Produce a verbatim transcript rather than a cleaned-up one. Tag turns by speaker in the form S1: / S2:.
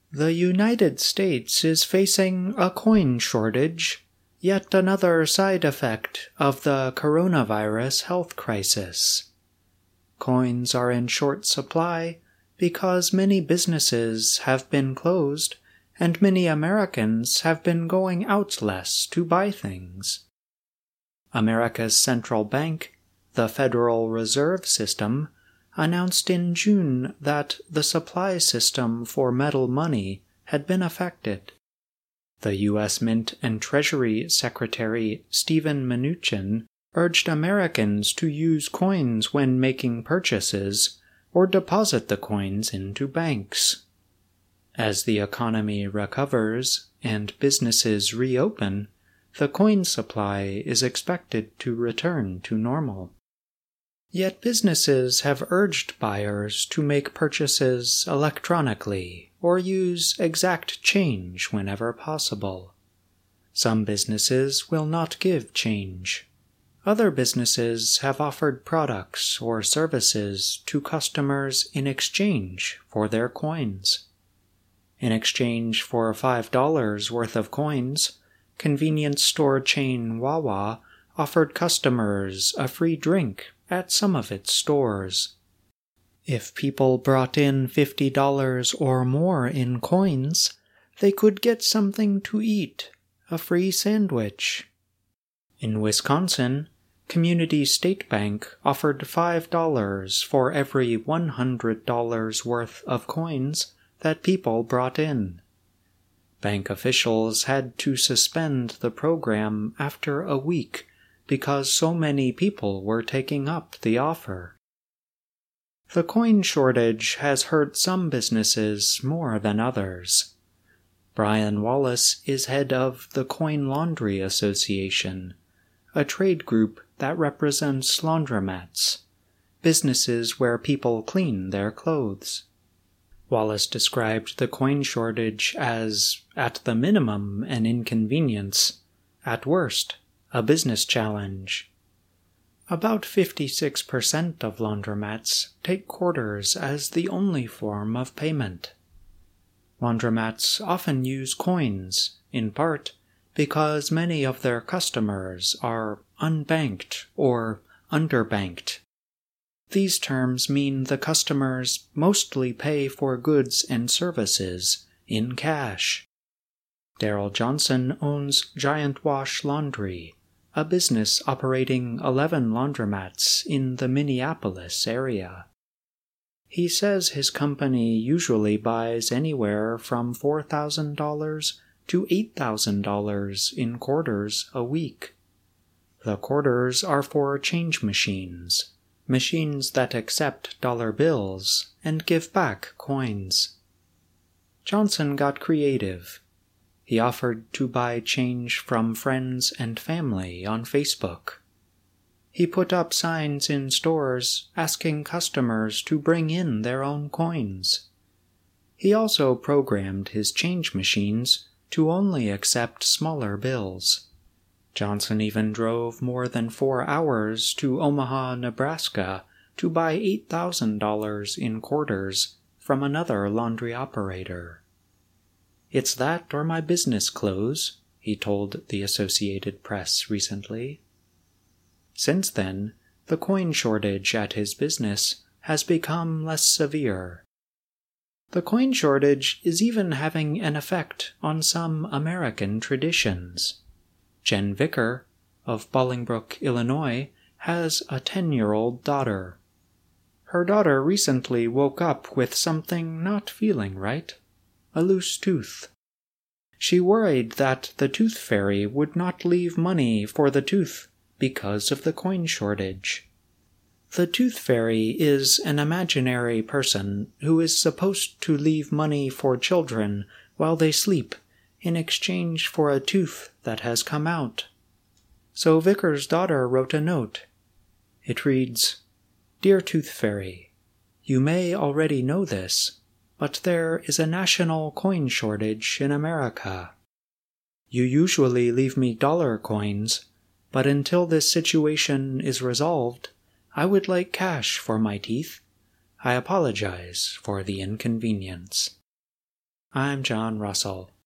S1: The United States is facing a coin shortage, yet another side effect of the coronavirus health crisis. Coins are in short supply because many businesses have been closed and many Americans have been going out less to buy things. America's central bank, the Federal Reserve System, announced in June that the supply system for metal money had been affected. The U S Mint and Treasury Secretary Steven Mnuchin urged Americans to use coins when making purchases or deposit the coins into banks. As the economy recovers and businesses reopen, the coin supply is expected to return to normal. Yet businesses have urged buyers to make purchases electronically or use exact change whenever possible. Some businesses will not give change. Other businesses have offered products or services to customers in exchange for their coins. In exchange for five dollars worth of coins, convenience store chain Wawa offered customers a free drink at some of its stores. If people brought in fifty dollars or more in coins, they could get something to eat, a free sandwich. In Wisconsin, Community State Bank offered five dollars for every one hundred dollars worth of coins that people brought in. Bank officials had to suspend the program after a week because so many people were taking up the offer. The coin shortage has hurt some businesses more than others. Brian Wallace is head of the Coin Laundry Association, a trade group that represents laundromats, businesses where people clean their clothes. Wallace described the coin shortage as, at the minimum, an inconvenience, at worst, a business challenge. About fifty-six percent of laundromats take quarters as the only form of payment. Laundromats often use coins, in part, because many of their customers are unbanked or underbanked. These terms mean the customers mostly pay for goods and services in cash. Daryl Johnson owns Giant Wash Laundry, a business operating eleven laundromats in the Minneapolis area. He says his company usually buys anywhere from four thousand dollars to eight thousand dollars in quarters a week. The quarters are for change machines, machines that accept dollar bills and give back coins. Johnson got creative. He offered to buy change from friends and family on Facebook. He put up signs in stores asking customers to bring in their own coins. He also programmed his change machines to only accept smaller bills. Johnson even drove more than four hours to Omaha, Nebraska to buy eight thousand dollars in quarters from another laundry operator. "It's that or my business close," he told the Associated Press recently. Since then, the coin shortage at his business has become less severe. The coin shortage is even having an effect on some American traditions. Jen Vicker, of Bolingbrook, Illinois, has a ten-year-old daughter. Her daughter recently woke up with something not feeling right, a loose tooth. She worried that the tooth fairy would not leave money for the tooth because of the coin shortage. The tooth fairy is an imaginary person who is supposed to leave money for children while they sleep in exchange for a tooth that has come out. So Vicker's daughter wrote a note. It reads, "Dear Tooth Fairy, you may already know this, but there is a national coin shortage in America. You usually leave me dollar coins, but until this situation is resolved, I would like cash for my teeth. I apologize for the inconvenience." I'm John Russell.